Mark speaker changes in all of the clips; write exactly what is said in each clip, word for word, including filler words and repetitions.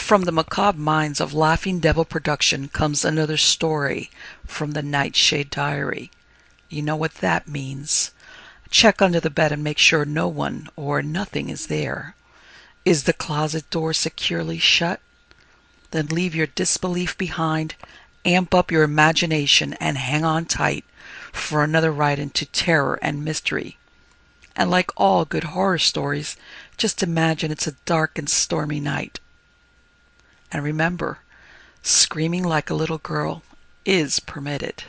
Speaker 1: From the macabre minds of Laughing Devil Production comes another story from the Nightshade Diary. You know what that means. Check under the bed and make sure no one or nothing is there. Is the closet door securely shut? Then leave your disbelief behind, amp up your imagination, and hang on tight for another ride into terror and mystery. And like all good horror stories, just imagine it's a dark and stormy night. And remember, screaming like a little girl is permitted.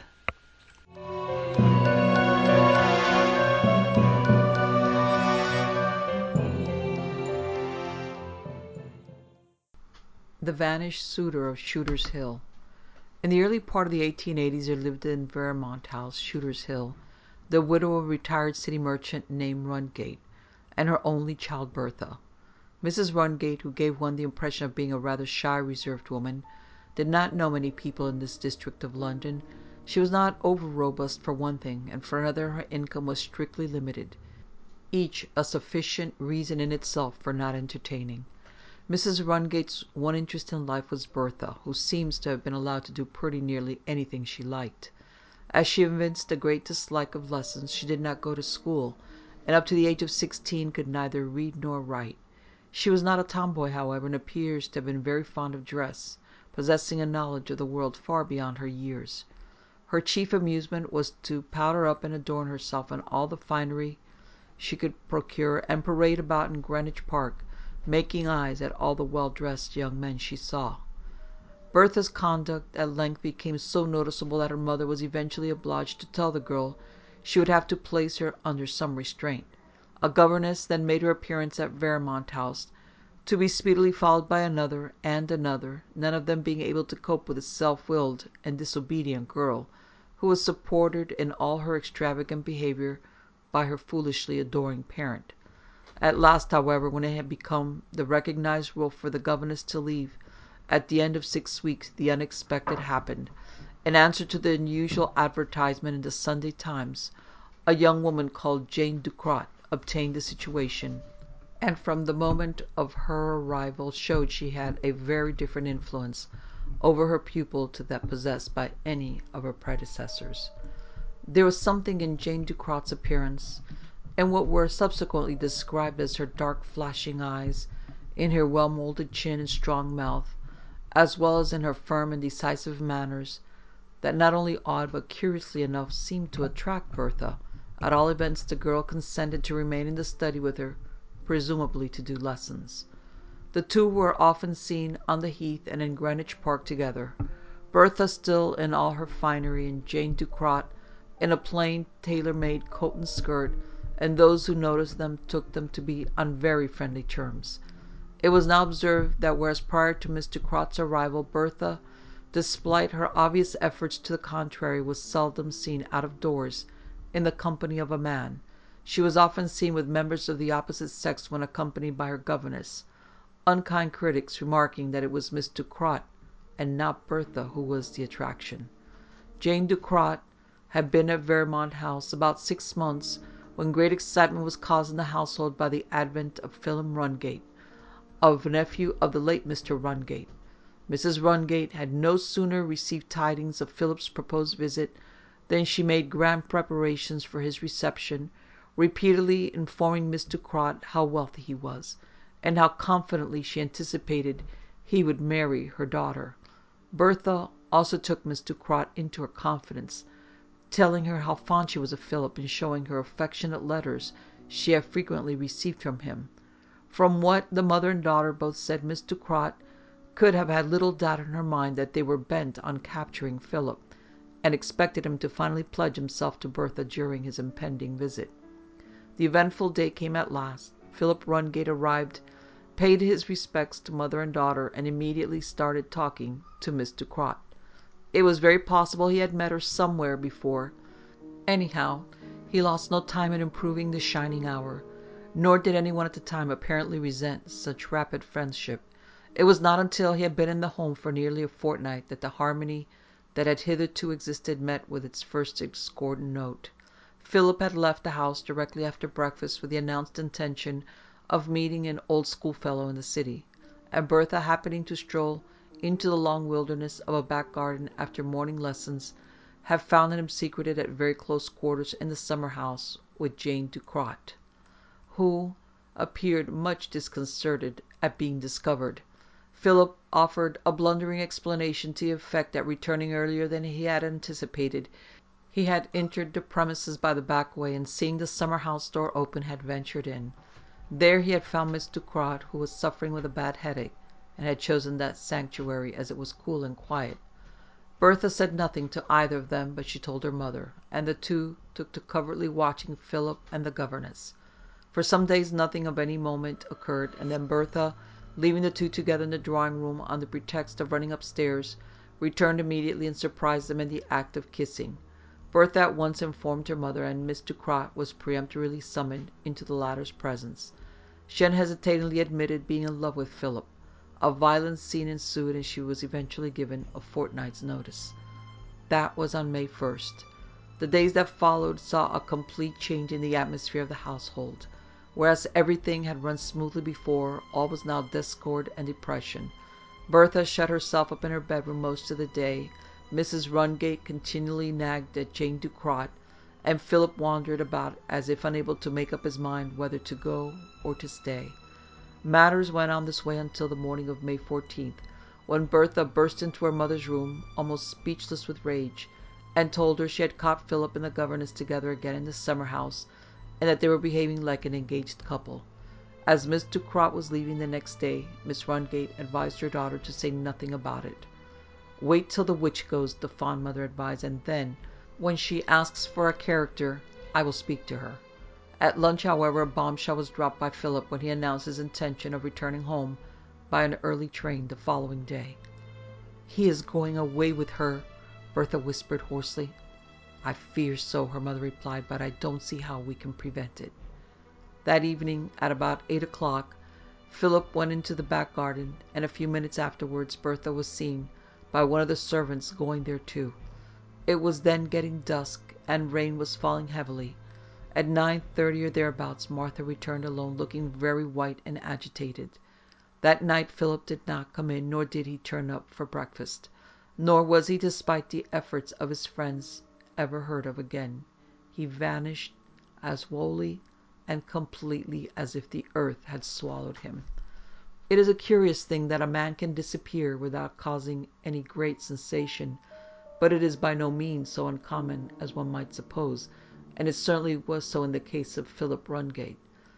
Speaker 2: The Vanished Suitor of Shooter's Hill. In the early part of the eighteen eighties, there lived in Vermont House, Shooter's Hill, the widow of a retired city merchant named Rungate, and her only child Bertha. Missus Rungate, who gave one the impression of being a rather shy, reserved woman, did not know many people in this district of London. She was not over-robust for one thing, and for another her income was strictly limited, each a sufficient reason in itself for not entertaining. Missus Rungate's one interest in life was Bertha, who seems to have been allowed to do pretty nearly anything she liked. As she evinced a great dislike of lessons, she did not go to school, and up to the age of sixteen could neither read nor write. She was not a tomboy, however, and appears to have been very fond of dress, possessing a knowledge of the world far beyond her years. Her chief amusement was to powder up and adorn herself in all the finery she could procure, and parade about in Greenwich Park, making eyes at all the well-dressed young men she saw. Bertha's conduct at length became so noticeable that her mother was eventually obliged to tell the girl she would have to place her under some restraint. A governess then made her appearance at Vermont House, to be speedily followed by another and another, none of them being able to cope with a self-willed and disobedient girl, who was supported in all her extravagant behaviour by her foolishly adoring parent. At last, however, when it had become the recognized rule for the governess to leave, at the end of six weeks, the unexpected happened. In answer to the unusual advertisement in the Sunday Times, a young woman called Jane Ducrot obtained the situation, and from the moment of her arrival showed she had a very different influence over her pupil to that possessed by any of her predecessors. There was something in Jane Ducrot's appearance, and what were subsequently described as her dark flashing eyes, in her well-moulded chin and strong mouth, as well as in her firm and decisive manners, that not only awed but curiously enough seemed to attract Bertha. At all events, the girl consented to remain in the study with her, presumably to do lessons. The two were often seen on the Heath and in Greenwich Park together, Bertha still in all her finery, and Jane Ducrot in a plain tailor-made coat and skirt, and those who noticed them took them to be on very friendly terms. It was now observed that whereas prior to Miss Ducrot's arrival Bertha, despite her obvious efforts to the contrary, was seldom seen out of doors in the company of a man, she was often seen with members of the opposite sex when accompanied by her governess, unkind critics remarking that it was Miss Ducrot and not Bertha who was the attraction. Jane Ducrot had been at Vermont House about six months when great excitement was caused in the household by the advent of Philip Rungate, a nephew of the late Mister Rungate. Missus Rungate had no sooner received tidings of Philip's proposed visit than she made grand preparations for his reception, repeatedly informing Miss Ducrot how wealthy he was, and how confidently she anticipated he would marry her daughter. Bertha also took Miss Ducrot into her confidence, telling her how fond she was of Philip, and showing her affectionate letters she had frequently received from him. From what the mother and daughter both said, Miss Ducrot could have had little doubt in her mind that they were bent on capturing Philip, and expected him to finally pledge himself to Bertha during his impending visit. The eventful day came at last. Philip Rungate arrived, paid his respects to mother and daughter, and immediately started talking to Miss Ducrot. It was very possible he had met her somewhere before. Anyhow, he lost no time in improving the shining hour, nor did anyone at the time apparently resent such rapid friendship. It was not until he had been in the home for nearly a fortnight that the harmony that had hitherto existed met with its first discordant note. Philip had left the house directly after breakfast with the announced intention of meeting an old schoolfellow in the city, and Bertha, happening to stroll into the long wilderness of a back garden after morning lessons, had found him secreted at very close quarters in the summer house with Jane Ducrot, who appeared much disconcerted at being discovered. Philip offered a blundering explanation to the effect that, returning earlier than he had anticipated, he had entered the premises by the back way, and seeing the summer house door open, had ventured in. There he had found Miss Ducrot, who was suffering with a bad headache, and had chosen that sanctuary as it was cool and quiet. Bertha said nothing to either of them, but she told her mother, and the two took to covertly watching Philip and the governess. For some days nothing of any moment occurred, and then Bertha, leaving the two together in the drawing-room on the pretext of running upstairs, returned immediately and surprised them in the act of kissing. Bertha at once informed her mother, and Miss Ducrot was peremptorily summoned into the latter's presence. She unhesitatingly admitted being in love with Philip. A violent scene ensued, and she was eventually given a fortnight's notice. That was on May first. The days that followed saw a complete change in the atmosphere of the household. Whereas everything had run smoothly before, all was now discord and depression. Bertha shut herself up in her bedroom most of the day. Missus Rungate continually nagged at Jane Ducrot, and Philip wandered about as if unable to make up his mind whether to go or to stay. Matters went on this way until the morning of May fourteenth, when Bertha burst into her mother's room, almost speechless with rage, and told her she had caught Philip and the governess together again in the summer house, and that they were behaving like an engaged couple. As Miss Ducrot was leaving the next day, Miss Rungate advised her daughter to say nothing about it. "Wait till the witch goes," the fond mother advised, "and then, when she asks for a character, I will speak to her." At lunch, however, a bombshell was dropped by Philip when he announced his intention of returning home by an early train the following day. "He is going away with her," Bertha whispered hoarsely. "I fear so," her mother replied, "but I don't see how we can prevent it." That evening, at about eight o'clock, Philip went into the back garden, and a few minutes afterwards Bertha was seen by one of the servants going there too. It was then getting dusk, and rain was falling heavily. At nine thirty or thereabouts, Martha returned alone, looking very white and agitated. That night Philip did not come in, nor did he turn up for breakfast, nor was he, despite the efforts of his friends, ever heard of again. He vanished as wholly and completely as if the earth had swallowed him. It is a curious thing that a man can disappear without causing any great sensation, but it is by no means so uncommon as one might suppose, and it certainly was so in the case of Philip Rungate.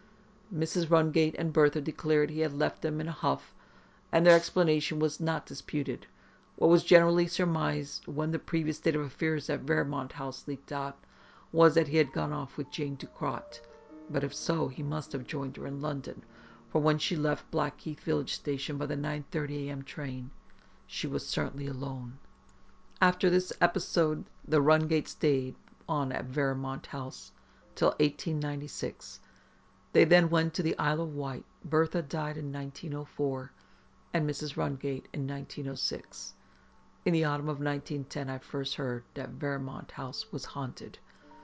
Speaker 2: Missus Rungate and Bertha declared he had left them in a huff, and their explanation was not disputed. What was generally surmised when the previous state of affairs at Vermont House leaked out was that he had gone off with Jane Ducrot, but if so, he must have joined her in London, for when she left Blackheath village station by the nine thirty a.m. train, she was certainly alone. After this episode, the Rungates stayed on at Vermont House till eighteen ninety-six. They then went to the Isle of Wight. Bertha died in nineteen oh four, and Missus Rungate in nineteen oh six. In the autumn of nineteen ten, I first heard that Vermont House was haunted.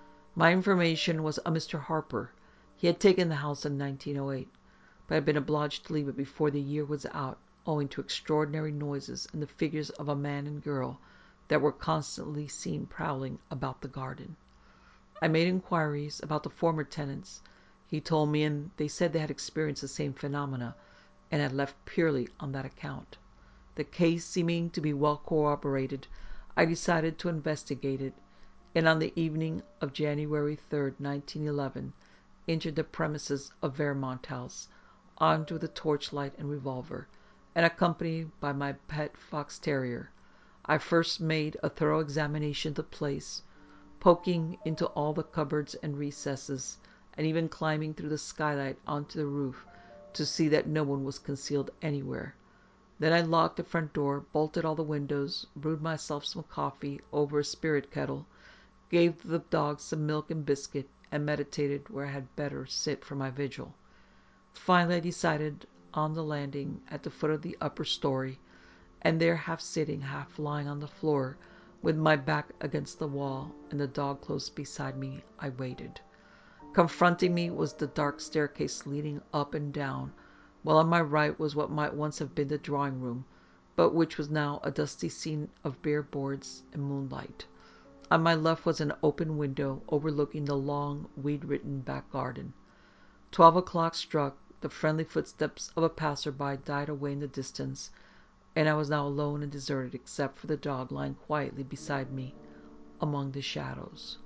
Speaker 2: My information was a Mister Harper. He had taken the house in nineteen oh eight, but had been obliged to leave it before the year was out, owing to extraordinary noises and the figures of a man and girl that were constantly seen prowling about the garden. I made inquiries about the former tenants. He told me, and they said they had experienced the same phenomena, and had left purely on that account. The case seeming to be well corroborated, I decided to investigate it, and on the evening of January third, nineteen eleven, entered the premises of Vermont House, armed with a torchlight and revolver, and accompanied by my pet fox terrier. I first made a thorough examination of the place, poking into all the cupboards and recesses, and even climbing through the skylight onto the roof to see that no one was concealed anywhere. Then I locked the front door, bolted all the windows, brewed myself some coffee over a spirit kettle, gave the dogs some milk and biscuit, and meditated where I had better sit for my vigil. Finally I decided on the landing at the foot of the upper story, and there, half sitting, half lying on the floor, with my back against the wall and the dog close beside me, I waited. Confronting me was the dark staircase leading up and down, while on my right was what might once have been the drawing room, but which was now a dusty scene of bare boards and moonlight. On my left was an open window overlooking the long, weed-ridden back garden. Twelve o'clock struck, the friendly footsteps of a passer-by died away in the distance, and I was now alone and deserted except for the dog lying quietly beside me among the shadows.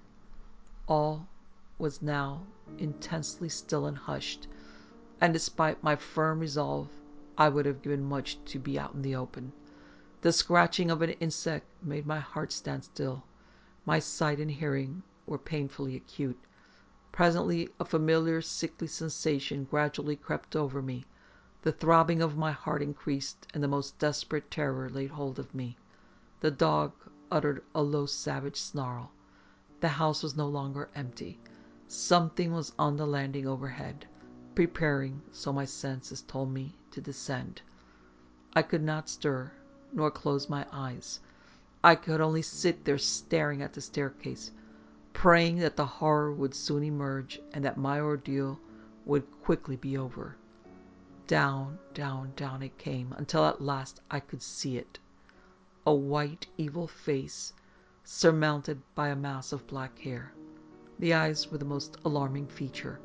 Speaker 2: All was now intensely still and hushed, and despite my firm resolve, I would have given much to be out in the open. The scratching of an insect made my heart stand still. My sight and hearing were painfully acute. Presently a familiar sickly sensation gradually crept over me. The throbbing of my heart increased, and the most desperate terror laid hold of me. The dog uttered a low savage snarl. The house was no longer empty. Something was on the landing overhead, preparing, so my senses told me, to descend. I could not stir, nor close my eyes. I could only sit there staring at the staircase, praying that the horror would soon emerge and that my ordeal would quickly be over. Down, down, down it came, until at last I could see it. A white, evil face, surmounted by a mass of black hair. The eyes were the most alarming feature.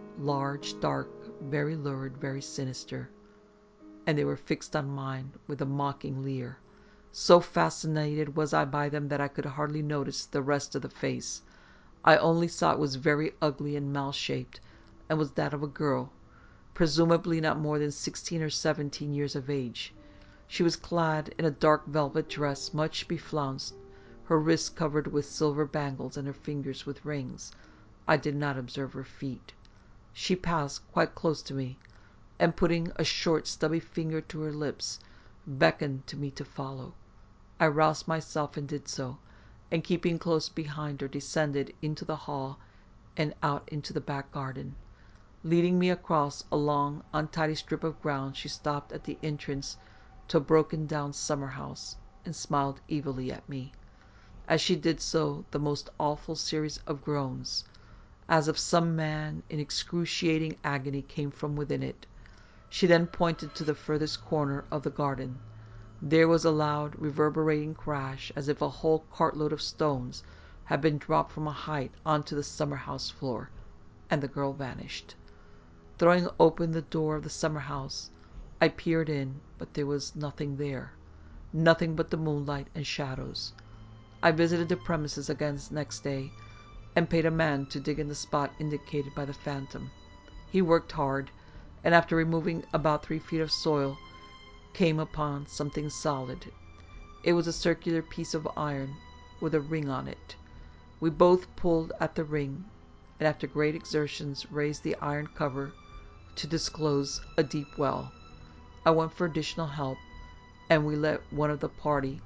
Speaker 2: Large, dark, very lurid, very sinister. And they were fixed on mine with a mocking leer. So fascinated was I by them that I could hardly notice the rest of the face. I only saw it was very ugly and mal-shaped, and was that of a girl, presumably not more than sixteen or seventeen years of age. She was clad in a dark velvet dress, much beflounced, her wrists covered with silver bangles, and her fingers with rings. I did not observe her feet. She passed quite close to me, and putting a short, stubby finger to her lips, beckoned to me to follow. I roused myself and did so, and keeping close behind her, descended into the hall and out into the back garden. Leading me across a long, untidy strip of ground, she stopped at the entrance to a broken-down summer-house and smiled evilly at me. As she did so, the most awful series of groans, as of some man in excruciating agony, came from within it. She then pointed to the furthest corner of the garden. There was a loud, reverberating crash, as if a whole cartload of stones had been dropped from a height onto the summer-house floor, and the girl vanished. Throwing open the door of the summer-house, I peered in, but there was nothing there. Nothing but the moonlight and shadows. I visited the premises again next day, and paid a man to dig in the spot indicated by the phantom. He worked hard, and after removing about three feet of soil, came upon something solid. It was a circular piece of iron with a ring on it. We both pulled at the ring, and after great exertions raised the iron cover to disclose a deep well. I went for additional help, and we let one of the party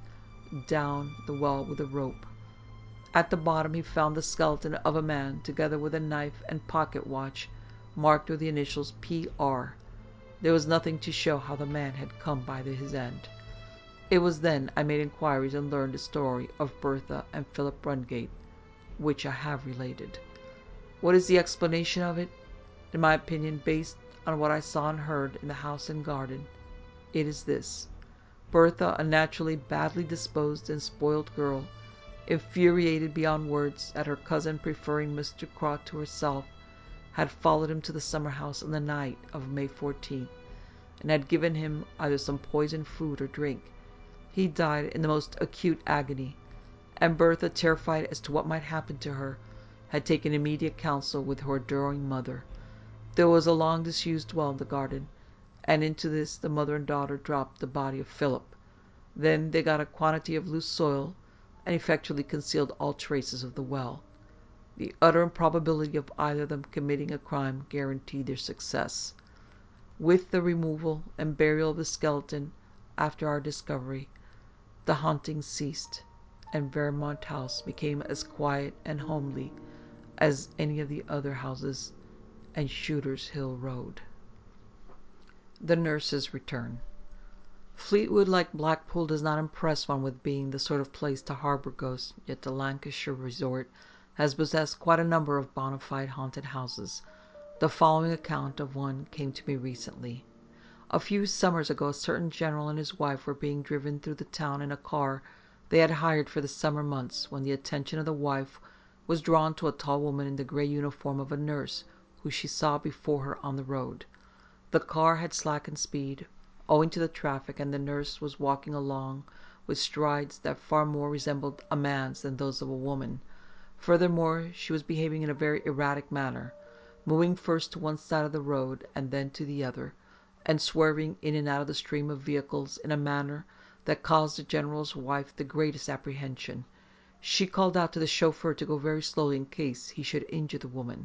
Speaker 2: down the well with a rope. At the bottom he found the skeleton of a man, together with a knife and pocket watch marked with the initials P R. There was nothing to show how the man had come by his end. It was then I made inquiries and learned the story of Bertha and Philip Rungate, which I have related. What is the explanation of it? In my opinion, based on what I saw and heard in the house and garden, it is this. Bertha, a naturally badly disposed and spoiled girl, infuriated beyond words at her cousin preferring Mister Craw to herself, had followed him to the summer-house on the night of May fourteenth, and had given him either some poisoned food or drink. He died in the most acute agony, and Bertha, terrified as to what might happen to her, had taken immediate counsel with her adoring mother. There was a long disused well in the garden, and into this the mother and daughter dropped the body of Philip. Then they got a quantity of loose soil, and effectually concealed all traces of the well. The utter improbability of either of them committing a crime guaranteed their success. With the removal and burial of the skeleton, after our discovery, the haunting ceased, and Vermont House became as quiet and homely as any of the other houses and Shooter's Hill Road. The Nurse's Return. Fleetwood, like Blackpool, does not impress one with being the sort of place to harbor ghosts, yet the Lancashire resort has possessed quite a number of bona fide haunted houses. The following account of one came to me recently. A few summers ago, a certain general and his wife were being driven through the town in a car they had hired for the summer months, when the attention of the wife was drawn to a tall woman in the gray uniform of a nurse who she saw before her on the road. The car had slackened speed, owing to the traffic, and the nurse was walking along with strides that far more resembled a man's than those of a woman. Furthermore, she was behaving in a very erratic manner, moving first to one side of the road and then to the other, and swerving in and out of the stream of vehicles in a manner that caused the general's wife the greatest apprehension. She called out to the chauffeur to go very slowly in case he should injure the woman.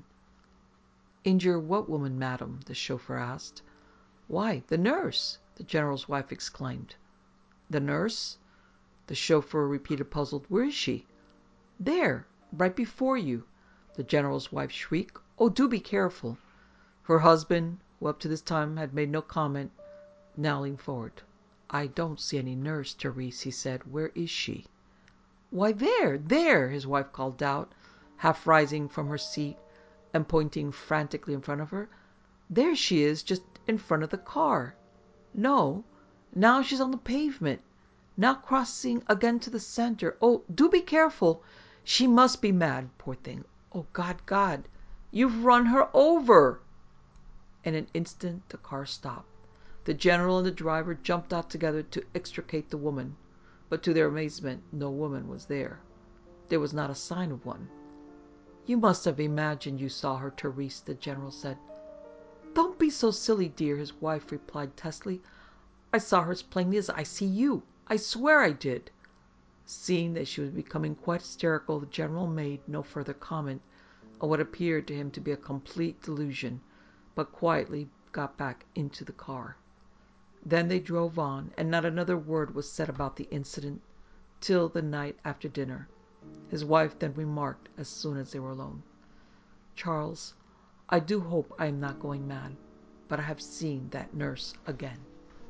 Speaker 2: "Injure what woman, madam?" the chauffeur asked. "Why, the nurse!" the general's wife exclaimed. "The nurse?" the chauffeur repeated, puzzled. "Where is she?" "There, right before you!" the general's wife shrieked. "Oh, do be careful!" Her husband, who up to this time had made no comment, now leaned forward. "I don't see any nurse, Therese," he said. "Where is she?" "Why, there, there!" his wife called out, half rising from her seat and pointing frantically in front of her. "There she is, just in front of the car. No, now she's on the pavement. Now crossing again to the center. Oh, do be careful! She must be mad, poor thing. Oh, God, God! You've run her over!" In an instant the car stopped. The general and the driver jumped out together to extricate the woman, but to their amazement no woman was there. There was not a sign of one. "You must have imagined you saw her, Therese," the general said. "Don't be so silly, dear," his wife replied testily. "I saw her as plainly as I see you. I swear I did." Seeing that she was becoming quite hysterical, the general made no further comment on what appeared to him to be a complete delusion, but quietly got back into the car. Then they drove on, and not another word was said about the incident till the night after dinner. His wife then remarked, as soon as they were alone, "Charles, I do hope I am not going mad, but I have seen that nurse again."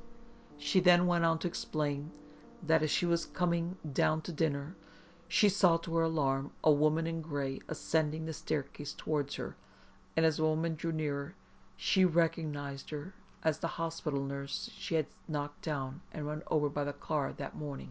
Speaker 2: She then went on to explain that as she was coming down to dinner, she saw to her alarm a woman in grey ascending the staircase towards her, and as the woman drew nearer, she recognized her as the hospital nurse she had knocked down and run over by the car that morning.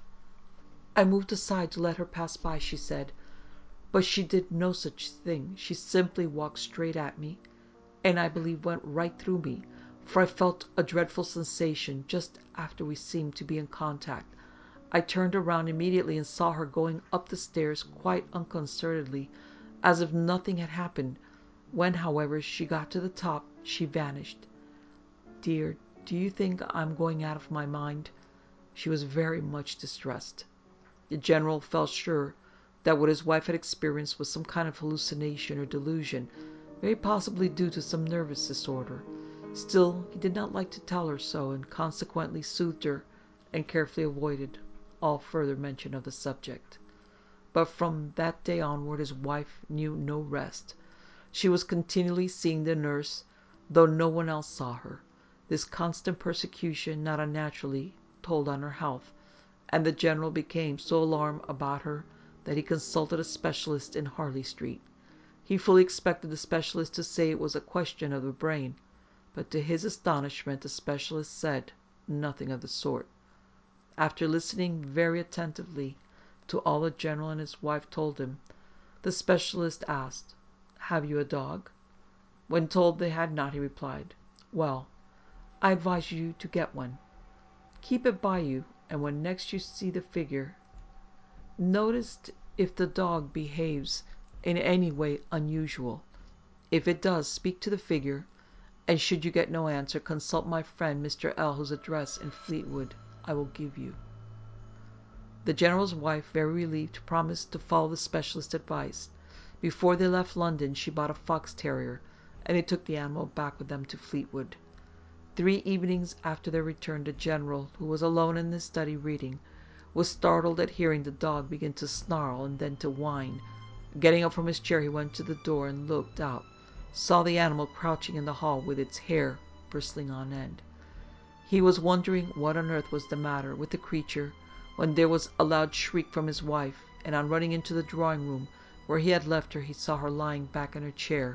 Speaker 2: "I moved aside to let her pass by," she said, "but she did no such thing. She simply walked straight at me, and I believe went right through me, for I felt a dreadful sensation just after we seemed to be in contact. I turned around immediately and saw her going up the stairs quite unconcernedly, as if nothing had happened. When, however, she got to the top, she vanished. Dear, do you think I'm going out of my mind?" She was very much distressed. The general felt sure that what his wife had experienced was some kind of hallucination or delusion, very possibly due to some nervous disorder. Still, he did not like to tell her so, and consequently soothed her and carefully avoided all further mention of the subject. But from that day onward his wife knew no rest. She was continually seeing the nurse, though no one else saw her. This constant persecution not unnaturally told on her health, and the general became so alarmed about her that he consulted a specialist in Harley Street. He fully expected the specialist to say it was a question of the brain, but to his astonishment the specialist said nothing of the sort. After listening very attentively to all the general and his wife told him, the specialist asked, "Have you a dog?" When told they had not, he replied, "Well, I advise you to get one. Keep it by you, and when next you see the figure, notice if the dog behaves in any way unusual. If it does, speak to the figure, and should you get no answer, consult my friend Mister L, whose address in Fleetwood I will give you." The general's wife, very relieved, promised to follow the specialist's advice. Before they left London, she bought a fox terrier, and they took the animal back with them to Fleetwood. Three evenings after their return, the general, who was alone in his study reading, was startled at hearing the dog begin to snarl and then to whine. Getting up from his chair, he went to the door and looked out, saw the animal crouching in the hall with its hair bristling on end. He was wondering what on earth was the matter with the creature when there was a loud shriek from his wife, and on running into the drawing room where he had left her, he saw her lying back in her chair,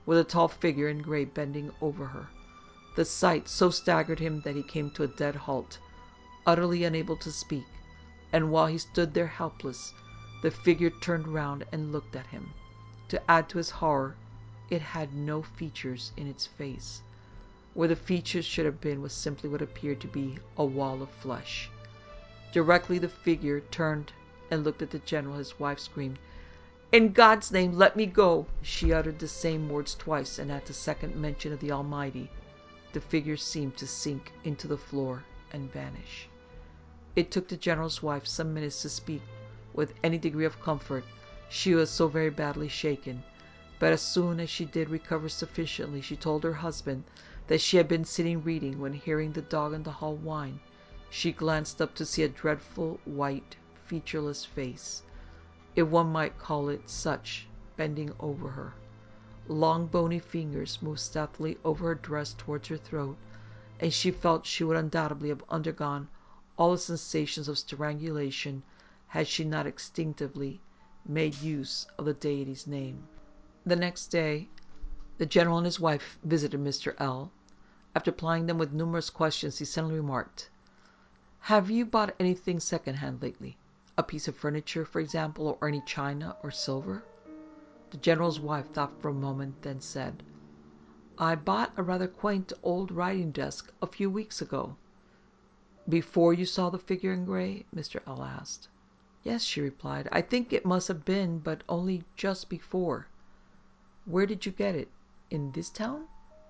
Speaker 2: with a tall figure in gray bending over her. The sight so staggered him that he came to a dead halt, utterly unable to speak, and while he stood there helpless, the figure turned round and looked at him. To add to his horror, it had no features in its face. Where the features should have been was simply what appeared to be a wall of flesh. Directly the figure turned and looked at the general, his wife screamed, "In God's name, let me go!" She uttered the same words twice, and at the second mention of the Almighty, the figure seemed to sink into the floor and vanish. It took the general's wife some minutes to speak with any degree of comfort, she was so very badly shaken. But as soon as she did recover sufficiently, she told her husband that she had been sitting reading when, hearing the dog in the hall whine, she glanced up to see a dreadful, white, featureless face, if one might call it such, bending over her. Long bony fingers moved stealthily over her dress towards her throat, and she felt she would undoubtedly have undergone all the sensations of strangulation had she not instinctively made use of the deity's name. The next day, the general and his wife visited Mister L. After plying them with numerous questions, he suddenly remarked, "Have you bought anything second-hand lately? A piece of furniture, for example, or any china or silver?" The general's wife thought for a moment, then said, "I bought a rather quaint old writing desk a few weeks ago." "Before you saw the figure in gray?" Mister L asked. "Yes," she replied. "I think it must have been, but only just before." "Where did you get it? In this town?"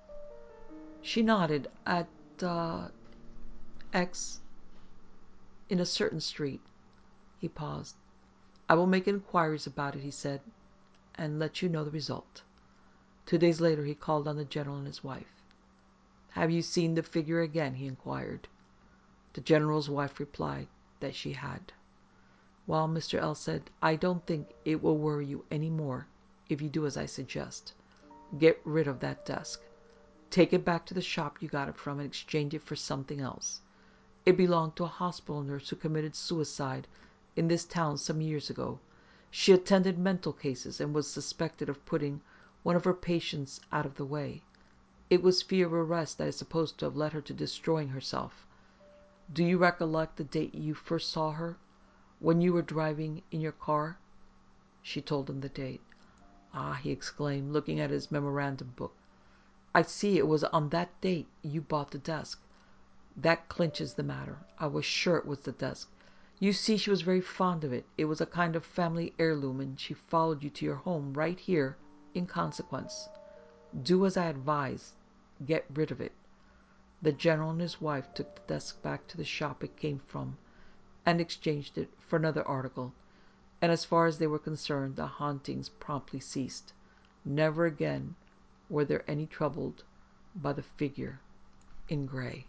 Speaker 2: She nodded. "At, uh, X, in a certain street." He paused. "I will make inquiries about it," he said, "and let you know the result." Two days later he called on the general and his wife. "Have you seen the figure again?" he inquired. The general's wife replied that she had. "Well," Mister L said, "I don't think it will worry you any more if you do as I suggest. Get rid of that desk. Take it back to the shop you got it from and exchange it for something else. It belonged to a hospital nurse who committed suicide in this town some years ago. She attended mental cases and was suspected of putting one of her patients out of the way. It was fear of arrest that is supposed to have led her to destroying herself. Do you recollect the date you first saw her? When you were driving in your car?" She told him the date. "Ah," he exclaimed, looking at his memorandum book. "I see it was on that date you bought the desk. That clinches the matter. I was sure it was the desk. You see, she was very fond of it. It was a kind of family heirloom, and she followed you to your home right here in consequence. Do as I advise. Get rid of it." The general and his wife took the desk back to the shop it came from and exchanged it for another article, and as far as they were concerned, the hauntings promptly ceased. Never again were they any troubled by the figure in gray.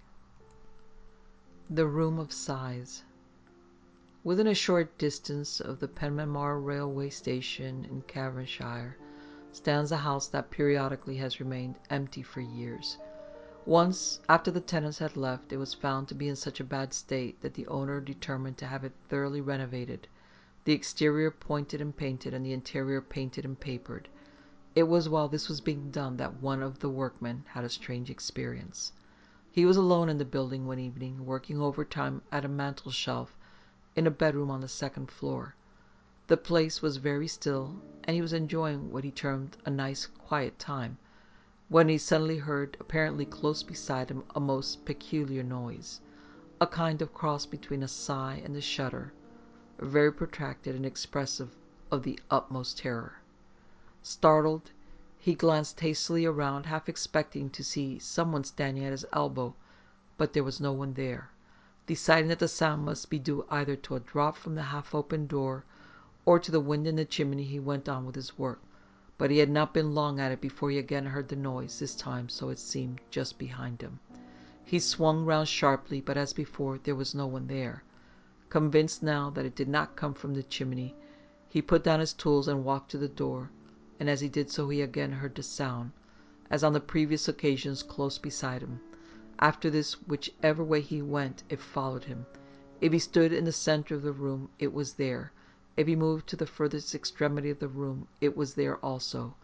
Speaker 2: The Room of Sighs. Within a short distance of the Penmanmar railway station in Cavanshire stands a house that periodically has remained empty for years. Once, after the tenants had left, it was found to be in such a bad state that the owner determined to have it thoroughly renovated, the exterior pointed and painted, and the interior painted and papered. It was while this was being done that one of the workmen had a strange experience. He was alone in the building one evening, working overtime at a mantel shelf in a bedroom on the second floor. The place was very still, and he was enjoying what he termed a nice quiet time, when he suddenly heard, apparently close beside him, a most peculiar noise, a kind of cross between a sigh and a shudder, very protracted and expressive of the utmost terror. Startled, he glanced hastily around, half expecting to see someone standing at his elbow, but there was no one there. Deciding that the sound must be due either to a draught from the half-open door or to the wind in the chimney, he went on with his work. But he had not been long at it before he again heard the noise, this time, so it seemed, just behind him. He swung round sharply, but as before, there was no one there. Convinced now that it did not come from the chimney, he put down his tools and walked to the door, and as he did so he again heard the sound, as on the previous occasions, close beside him. After this, whichever way he went, it followed him. If he stood in the centre of the room, it was there. If he moved to the furthest extremity of the room, it was there also.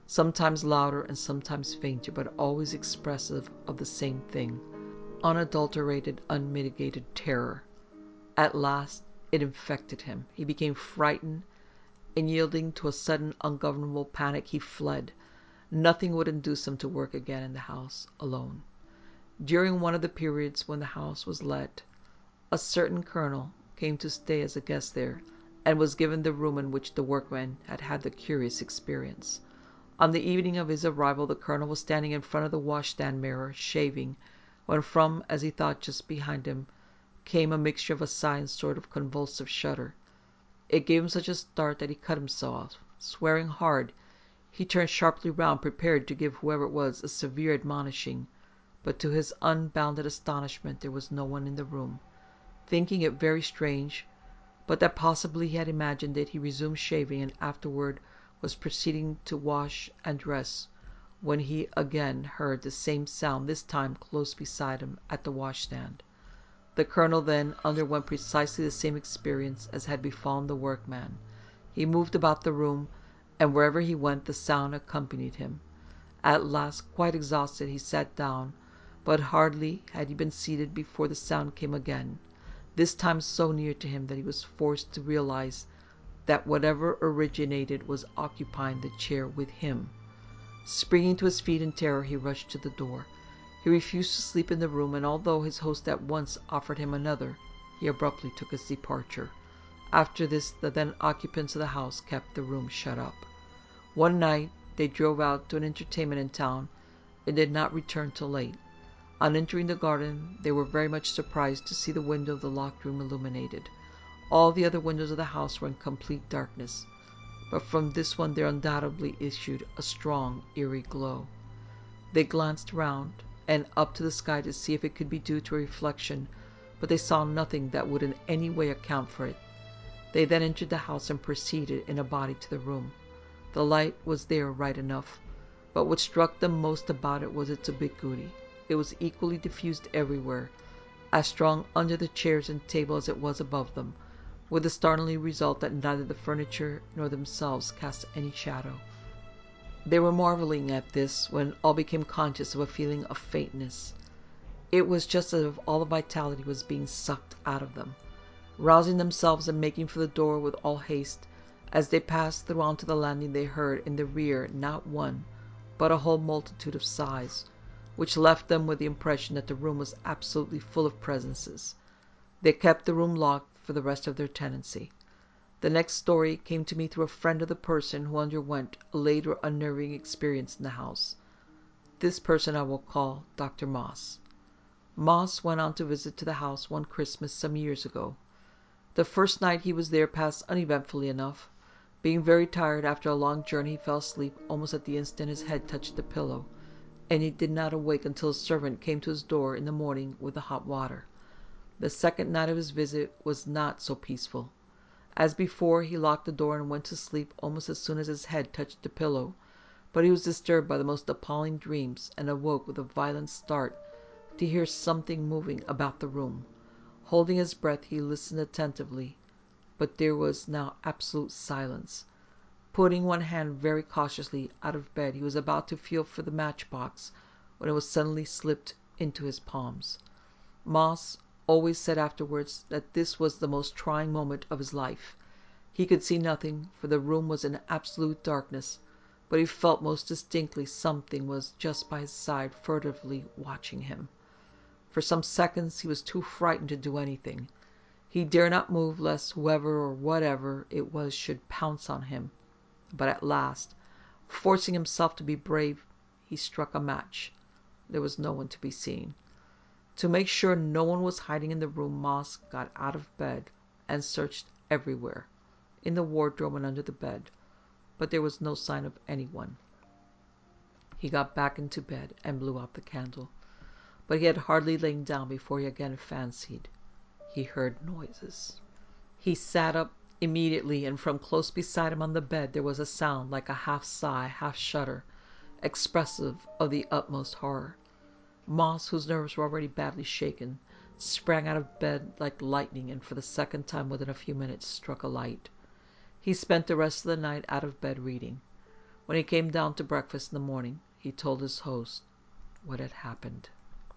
Speaker 2: sometimes louder and sometimes fainter, but always expressive of the same thing: unadulterated, unmitigated terror. At last it infected him. He became frightened, and yielding to a sudden ungovernable panic, he fled. Nothing would induce him to work again in the house alone. During one of the periods when the house was let, a certain colonel came to stay as a guest there, and was given the room in which the workmen had had the curious experience. On the evening of his arrival, the colonel was standing in front of the washstand mirror, shaving, when from, as he thought, just behind him, came a mixture of a sigh and sort of convulsive shudder. It gave him such a start that he cut himself off. Swearing hard, he turned sharply round, prepared to give whoever it was a severe admonishing, but to his unbounded astonishment there was no one in the room. Thinking it very strange, but that possibly he had imagined it, he resumed shaving, and afterward was proceeding to wash and dress, when he again heard the same sound, this time close beside him at the washstand. The colonel then underwent precisely the same experience as had befallen the workman. He moved about the room, and wherever he went the sound accompanied him. At last, quite exhausted, he sat down, but hardly had he been seated before the sound came again, this time so near to him that he was forced to realize that whatever originated was occupying the chair with him. Springing to his feet in terror, he rushed to the door. He refused to sleep in the room, and although his host at once offered him another, he abruptly took his departure. After this, the then occupants of the house kept the room shut up. One night they drove out to an entertainment in town, and did not return till late. On entering the garden, they were very much surprised to see the window of the locked room illuminated. All the other windows of the house were in complete darkness, but from this one there undoubtedly issued a strong, eerie glow. They glanced round and up to the sky to see if it could be due to a reflection, but they saw nothing that would in any way account for it. They then entered the house and proceeded in a body to the room. The light was there right enough, but what struck them most about it was its ubiquity. It was equally diffused everywhere, as strong under the chairs and table as it was above them, with the startling result that neither the furniture nor themselves cast any shadow. They were marveling at this when all became conscious of a feeling of faintness. It was just as if all the vitality was being sucked out of them. Rousing themselves and making for the door with all haste, as they passed through onto the landing, they heard in the rear not one, but a whole multitude of sighs, which left them with the impression that the room was absolutely full of presences. They kept the room locked for the rest of their tenancy. The next story came to me through a friend of the person who underwent a later unnerving experience in the house. This person I will call Doctor Moss. Moss went on to visit to the house one Christmas some years ago. The first night he was there passed uneventfully enough. Being very tired after a long journey, he fell asleep almost at the instant his head touched the pillow, and he did not awake until a servant came to his door in the morning with the hot water. The second night of his visit was not so peaceful. As before, he locked the door and went to sleep almost as soon as his head touched the pillow, but he was disturbed by the most appalling dreams, and awoke with a violent start to hear something moving about the room. Holding his breath, he listened attentively, but there was now absolute silence. Putting one hand very cautiously out of bed, he was about to feel for the matchbox when it was suddenly slipped into his palms. Moss always said afterwards that this was the most trying moment of his life. He could see nothing, for the room was in absolute darkness, but he felt most distinctly something was just by his side, furtively watching him. For some seconds he was too frightened to do anything. He dare not move lest whoever or whatever it was should pounce on him. But at last, forcing himself to be brave, he struck a match. There was no one to be seen. To make sure no one was hiding in the room, Moss got out of bed and searched everywhere, in the wardrobe and under the bed, but there was no sign of anyone. He got back into bed and blew out the candle, but he had hardly lain down before he again fancied he heard noises. He sat up immediately, and from close beside him on the bed there was a sound like a half-sigh, half-shudder, expressive of the utmost horror. Moss, whose nerves were already badly shaken, sprang out of bed like lightning, and for the second time within a few minutes struck a light. He spent the rest of the night out of bed reading. When he came down to breakfast in the morning, he told his host what had happened.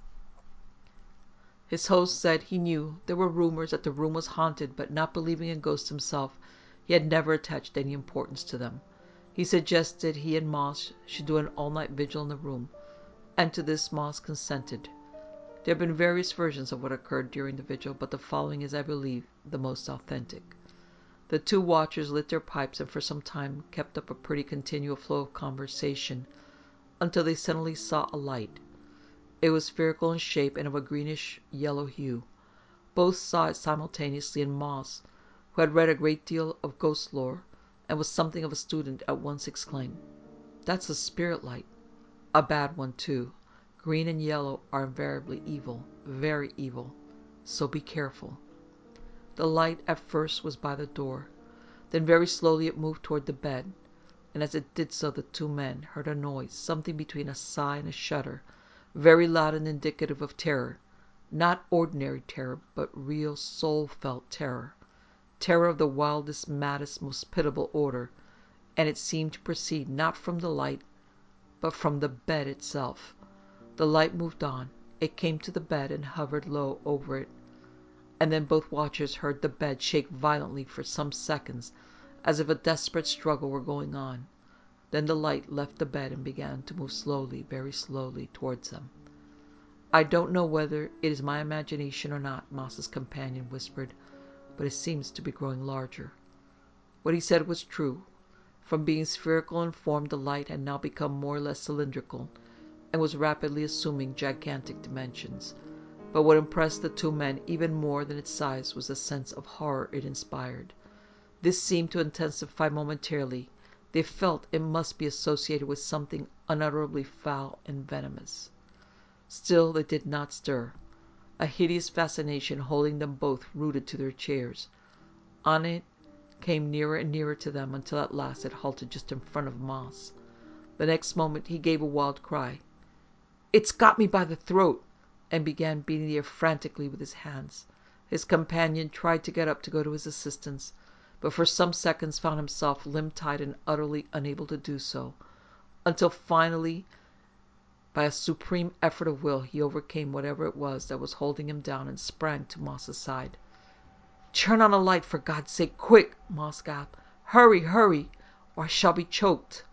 Speaker 2: His host said he knew there were rumors that the room was haunted, but not believing in ghosts himself, he had never attached any importance to them. He suggested he and Moss should do an all-night vigil in the room, and to this Moss consented. There have been various versions of what occurred during the vigil, but the following is, I believe, the most authentic. The two watchers lit their pipes and for some time kept up a pretty continual flow of conversation until they suddenly saw a light. It was spherical in shape and of a greenish-yellow hue. Both saw it simultaneously, and Moss, who had read a great deal of ghost lore and was something of a student, at once exclaimed, "That's a spirit light. A bad one, too. Green and yellow are invariably evil, very evil, so be careful." The light at first was by the door. Then very slowly it moved toward the bed, and as it did so the two men heard a noise, something between a sigh and a shudder, very loud and indicative of terror. Not ordinary terror, but real soul-felt terror. Terror of the wildest, maddest, most pitiable order, and it seemed to proceed not from the light, but from the bed itself. The light moved on. It came to the bed and hovered low over it, and then both watchers heard the bed shake violently for some seconds, as if a desperate struggle were going on. Then the light left the bed and began to move slowly, very slowly, towards them. "I don't know whether it is my imagination or not," Moss's companion whispered, "but it seems to be growing larger." What he said was true. From being spherical in form, the light had now become more or less cylindrical, and was rapidly assuming gigantic dimensions. But what impressed the two men even more than its size was the sense of horror it inspired. This seemed to intensify momentarily. They felt it must be associated with something unutterably foul and venomous. Still they did not stir, a hideous fascination holding them both rooted to their chairs. On it came nearer and nearer to them until at last it halted just in front of Moss. The next moment he gave a wild cry. "It's got me by the throat!" and began beating the air frantically with his hands. His companion tried to get up to go to his assistance, but for some seconds found himself limb-tied and utterly unable to do so, until finally, by a supreme effort of will, he overcame whatever it was that was holding him down and sprang to Moss's side. "Turn on a light, for God's sake, quick!" Moss gasped. "Hurry, hurry, or I shall be choked."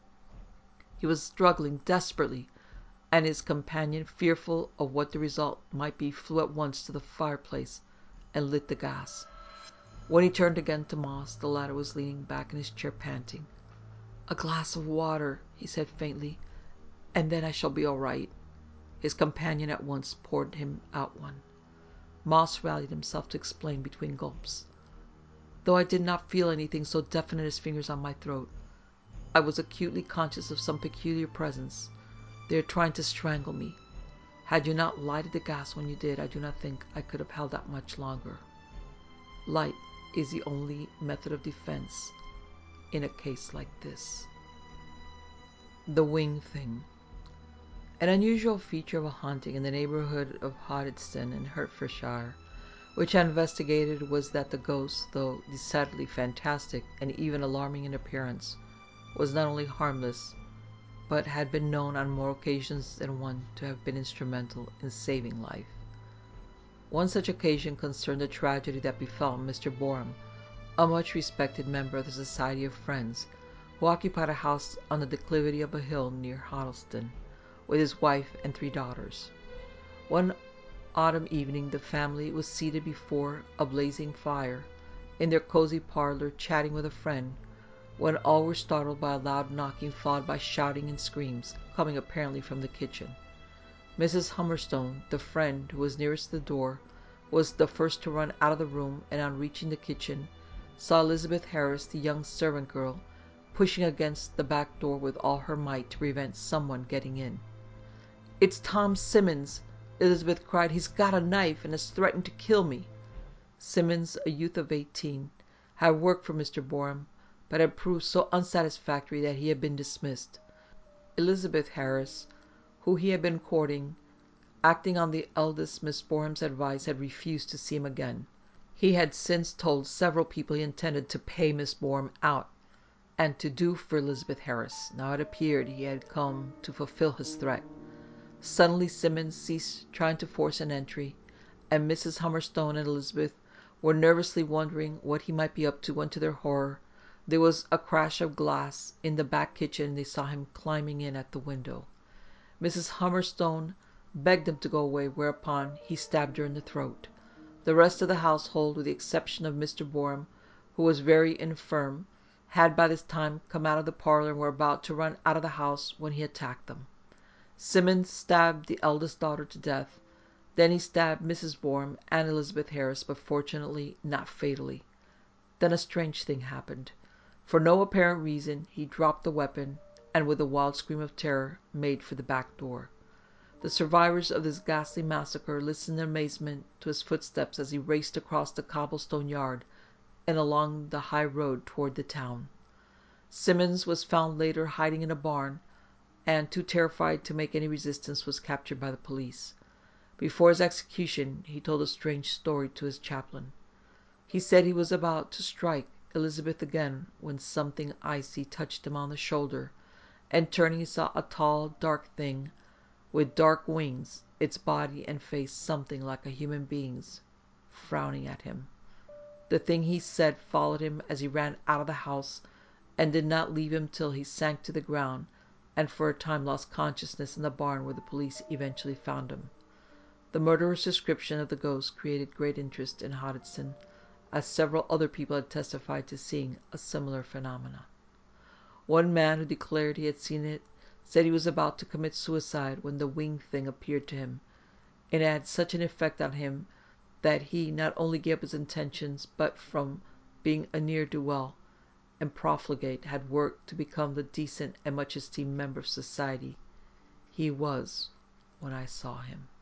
Speaker 2: He was struggling desperately, and his companion, fearful of what the result might be, flew at once to the fireplace and lit the gas. When he turned again to Moss, the latter was leaning back in his chair, panting. "A glass of water," he said faintly, "and then I shall be all right." His companion at once poured him out one. Moss rallied himself to explain between gulps. "Though I did not feel anything so definite as fingers on my throat, I was acutely conscious of some peculiar presence. They are trying to strangle me. Had you not lighted the gas when you did, I do not think I could have held out much longer. Light is the only method of defense in a case like this." The Wing Thing. An unusual feature of a haunting in the neighborhood of Hoddesdon in Hertfordshire, which I investigated, was that the ghost, though decidedly fantastic and even alarming in appearance, was not only harmless, but had been known on more occasions than one to have been instrumental in saving life. One such occasion concerned the tragedy that befell Mister Borum, a much respected member of the Society of Friends, who occupied a house on the declivity of a hill near Hoddesdon, with his wife and three daughters. One autumn evening the family was seated before a blazing fire in their cozy parlor, chatting with a friend, when all were startled by a loud knocking, followed by shouting and screams, coming apparently from the kitchen. Missus Hummerstone, the friend who was nearest the door, was the first to run out of the room, and on reaching the kitchen, saw Elizabeth Harris, the young servant girl, pushing against the back door with all her might to prevent someone getting in. "It's Tom Simmons," Elizabeth cried. "He's got a knife and has threatened to kill me." Simmons, a youth of eighteen, had worked for Mister Borum, but had proved so unsatisfactory that he had been dismissed. Elizabeth Harris, who he had been courting, acting on the eldest Miss Borum's advice, had refused to see him again. He had since told several people he intended to pay Miss Borum out, and to do for Elizabeth Harris. Now it appeared he had come to fulfill his threat. Suddenly Simmons ceased trying to force an entry, and Missus Hummerstone and Elizabeth were nervously wondering what he might be up to when, to their horror, there was a crash of glass in the back kitchen and they saw him climbing in at the window. Missus Hummerstone begged him to go away, whereupon he stabbed her in the throat. The rest of the household, with the exception of Mister Borum, who was very infirm, had by this time come out of the parlour and were about to run out of the house when he attacked them. Simmons stabbed the eldest daughter to death. Then he stabbed Missus Borum and Elizabeth Harris, but fortunately not fatally. Then a strange thing happened. For no apparent reason, he dropped the weapon and, with a wild scream of terror, made for the back door. The survivors of this ghastly massacre listened in amazement to his footsteps as he raced across the cobblestone yard and along the high road toward the town. Simmons was found later hiding in a barn, and, too terrified to make any resistance, was captured by the police. Before his execution, he told a strange story to his chaplain. He said he was about to strike Elizabeth again when something icy touched him on the shoulder, and turning he saw a tall, dark thing with dark wings, its body and face something like a human being's, frowning at him. The thing, he said, followed him as he ran out of the house and did not leave him till he sank to the ground and for a time lost consciousness in the barn where the police eventually found him. The murderer's description of the ghost created great interest in Hodgson, as several other people had testified to seeing a similar phenomenon. One man who declared he had seen it said he was about to commit suicide when the winged thing appeared to him, and it had such an effect on him that he not only gave up his intentions, but from being a ne'er-do-well and profligate had worked to become the decent and much esteemed member of society he was when I saw him.